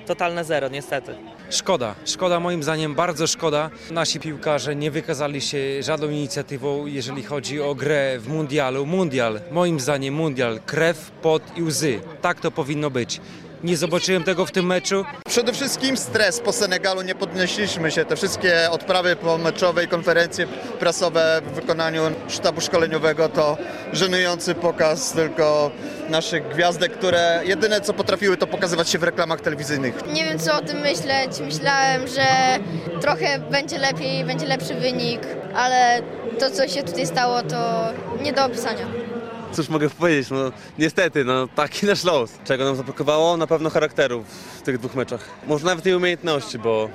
totalne zero, niestety. Szkoda moim zdaniem, bardzo szkoda. Nasi piłkarze nie wykazali się żadną inicjatywą, jeżeli chodzi o grę w mundialu. Moim zdaniem mundial, krew, pot i łzy. Tak to powinno być. Nie zobaczyłem tego w tym meczu. Przede wszystkim stres po Senegalu, nie podnieśliśmy się. Te wszystkie odprawy pomeczowe i konferencje prasowe w wykonaniu sztabu szkoleniowego to żenujący pokaz tylko naszych gwiazdek, które jedyne co potrafiły to pokazywać się w reklamach telewizyjnych. Nie wiem co o tym myśleć. Myślałem, że trochę będzie lepiej, będzie lepszy wynik, ale to co się tutaj stało to nie do opisania. Cóż mogę powiedzieć, no niestety, no taki nasz los. Czego nam zablokowało? Na pewno charakteru w tych dwóch meczach. Może nawet i umiejętności, bo...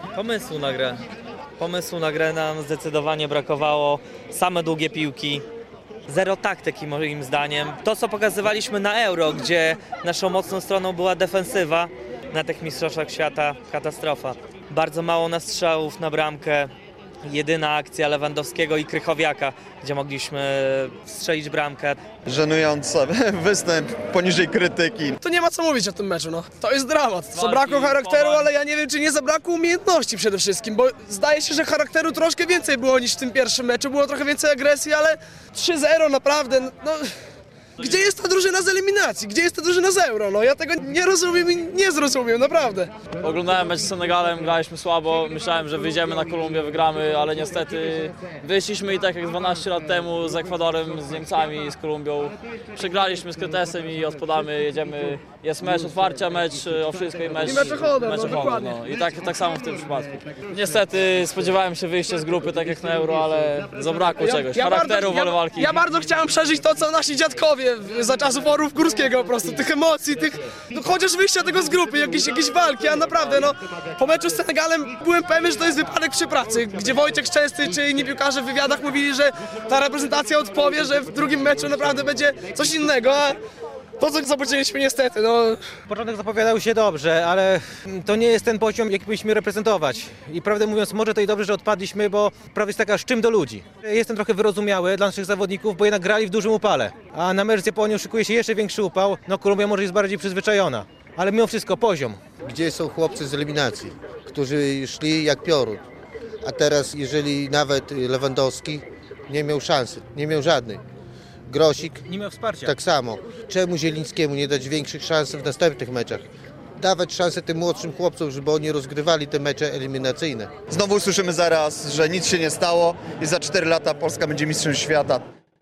Pomysłu na grę nam zdecydowanie brakowało. Same długie piłki. Zero taktyki moim zdaniem. To co pokazywaliśmy na Euro, gdzie naszą mocną stroną była defensywa, na tych mistrzostwach świata katastrofa. Bardzo mało nastrzałów na bramkę. Jedyna akcja Lewandowskiego i Krychowiaka, gdzie mogliśmy strzelić bramkę. Żenujący występ poniżej krytyki. To nie ma co mówić o tym meczu, no. To jest dramat. Zabrakło charakteru, ale ja nie wiem, czy nie zabrakło umiejętności przede wszystkim, bo zdaje się, że charakteru troszkę więcej było niż w tym pierwszym meczu. Było trochę więcej agresji, ale 3-0 naprawdę, no... Gdzie jest ta drużyna z eliminacji? Gdzie jest ta drużyna z Euro? No ja tego nie rozumiem i nie zrozumiem, naprawdę. Oglądałem mecz z Senegalem, graliśmy słabo, myślałem, że wyjdziemy na Kolumbię, wygramy, ale niestety wyszliśmy i tak jak 12 lat temu z Ekwadorem, z Niemcami, z Kolumbią. Przegraliśmy z Kretesem i odpadamy, jedziemy, jest mecz otwarcia, mecz o wszystko i mecz dokładnie. no. I tak samo w tym przypadku. Niestety spodziewałem się wyjścia z grupy, tak jak na Euro, ale zabrakło czegoś, charakteru, woli walki. Ja bardzo chciałem przeżyć to, co nasi dziadkowie za czasów Orłów Górskiego po prostu, tych emocji, no chociaż wyjścia tego z grupy, jakieś walki, a naprawdę no, po meczu z Senegalem byłem pewien, że to jest wypadek przy pracy, gdzie Wojciech Szczęsny czy inni piłkarze w wywiadach mówili, że ta reprezentacja odpowie, że w drugim meczu naprawdę będzie coś innego, a to co zobaczyliśmy niestety, no... Początek zapowiadał się dobrze, ale to nie jest ten poziom, jaki powinniśmy reprezentować. I prawdę mówiąc, może to i dobrze, że odpadliśmy, bo prawie jest taka szczym do ludzi. Jestem trochę wyrozumiały dla naszych zawodników, bo jednak grali w dużym upale. A na mecz z Japonią szykuje się jeszcze większy upał. No Kolumbia może jest bardziej przyzwyczajona, ale mimo wszystko poziom. Gdzie są chłopcy z eliminacji, którzy szli jak piorun? A teraz, jeżeli nawet Lewandowski nie miał szansy, nie miał żadnej. Grosik Nie miał wsparcia. tak samo. Czemu Zielińskiemu nie dać większych szans w następnych meczach? Dawać szansę tym młodszym chłopcom, żeby oni rozgrywali te mecze eliminacyjne. Znowu usłyszymy zaraz, że nic się nie stało i za 4 lata Polska będzie mistrzem świata.